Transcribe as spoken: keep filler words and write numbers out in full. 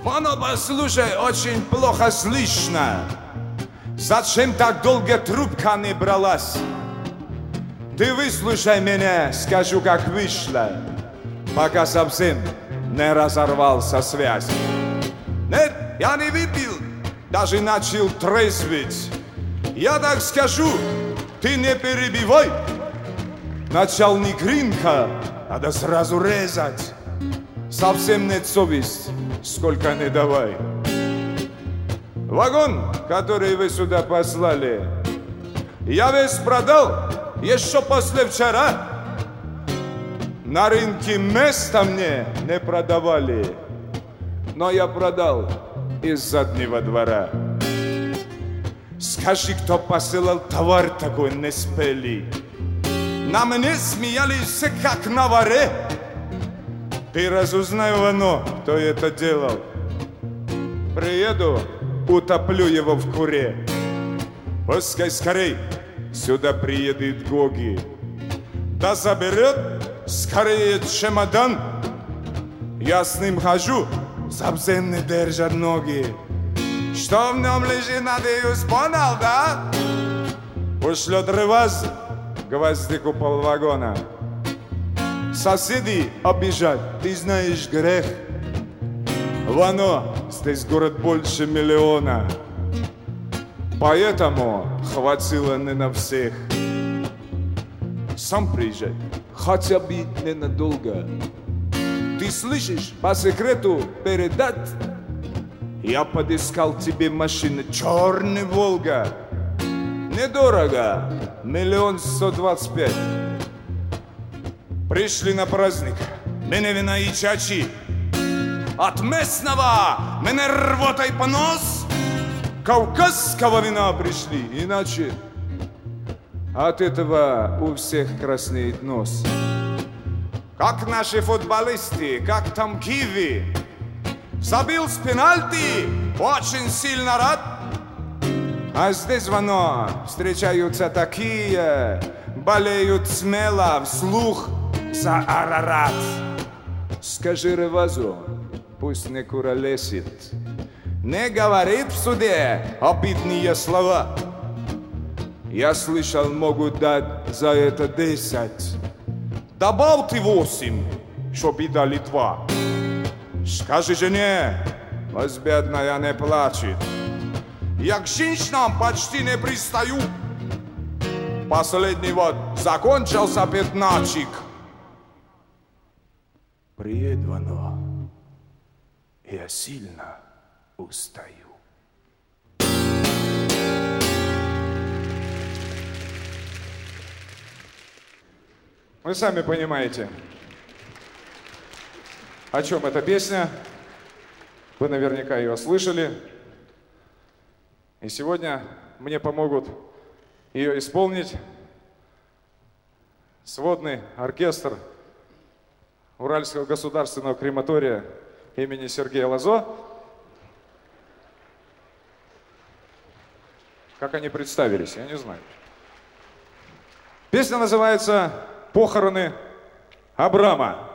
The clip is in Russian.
Вано, послушай, очень плохо слышно. Зачем так долго трубка не бралась? Ты выслушай меня, скажу, как вышло, пока совсем не разорвался связь. Нет, я не выпил, даже начал трезветь. Я так скажу, ты не перебивай. Начальник рынка, надо сразу резать. Совсем нет совесть, сколько не давай. Вагон, который вы сюда послали, я весь продал еще послевчера. На рынке места мне не продавали, но я продал из заднего двора. Скажи, кто посылал товар такой не спели. На мне смеялись все как на воре. Ты разузнай, Вано, кто это делал. Приеду, утоплю его в куре. Пускай скорей сюда приедет Гоги. Да заберет скорее чемодан. Я с ним хожу, совсем не держат ноги. Что в нем лежит, надеюсь, понял, да? Ушлет реваз, гвоздику полвагона. Соседи обижать, ты знаешь, грех. Вано, здесь город больше миллиона, поэтому хватило не на всех. Сам приезжай, хотя бы ненадолго. Ты слышишь, по секрету передать? Я подыскал тебе машину черный Волга. Недорого, миллион сто двадцать пять. Пришли на праздник, мене вина и чачи. От местного мене рвотой понос. Кавказского вина пришли, иначе от этого у всех краснеет нос. Как наши футболисты, как там Киви. Забил с пенальти, очень сильно рад. А здесь, Вано, встречаются такие, болеют смело, вслух за Арарат. Скажи Ревазу, пусть не куролесит, не говорит в суде обидные слова. Я слышал, могут дать за это десять. Добавь ты восемь, чтобы дали два. Скажи жене, пусть бедная не плачет. Я к женщинам почти не пристаю. Последний вот закончился пятначик. Приедь, Вано, я сильно устаю. Вы сами понимаете, о чем эта песня. Вы наверняка ее слышали. И сегодня мне помогут ее исполнить сводный оркестр Уральского государственного крематория имени Сергея Лазо. Как они представились, я не знаю. Песня называется «Похороны Абрама».